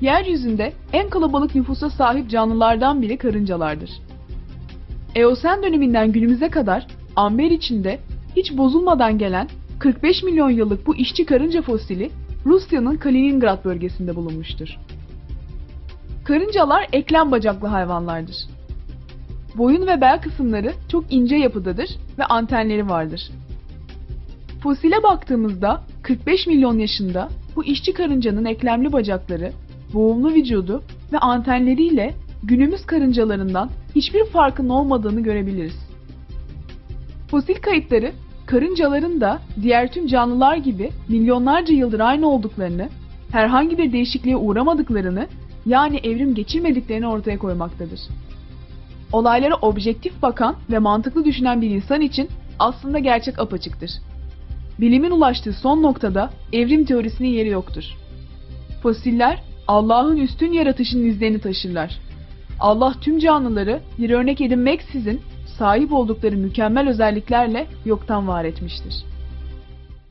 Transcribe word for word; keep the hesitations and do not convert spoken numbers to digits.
Yeryüzünde en kalabalık nüfusa sahip canlılardan biri karıncalardır. Eosen döneminden günümüze kadar amber içinde hiç bozulmadan gelen kırk beş milyon yıllık bu işçi karınca fosili Rusya'nın Kaliningrad bölgesinde bulunmuştur. Karıncalar eklem bacaklı hayvanlardır. Boyun ve bel kısımları çok ince yapıdadır ve antenleri vardır. Fosile baktığımızda kırk beş milyon yaşında bu işçi karıncanın eklemli bacakları, boğumlu vücudu ve antenleriyle günümüz karıncalarından hiçbir farkının olmadığını görebiliriz. Fosil kayıtları, karıncaların da diğer tüm canlılar gibi milyonlarca yıldır aynı olduklarını, herhangi bir değişikliğe uğramadıklarını, yani evrim geçirmediklerini ortaya koymaktadır. Olaylara objektif bakan ve mantıklı düşünen bir insan için aslında gerçek apaçıktır. Bilimin ulaştığı son noktada evrim teorisinin yeri yoktur. Fosiller, Allah'ın üstün yaratışının izlerini taşırlar. Allah tüm canlıları bir örnek edinmeksizin sahip oldukları mükemmel özelliklerle yoktan var etmiştir.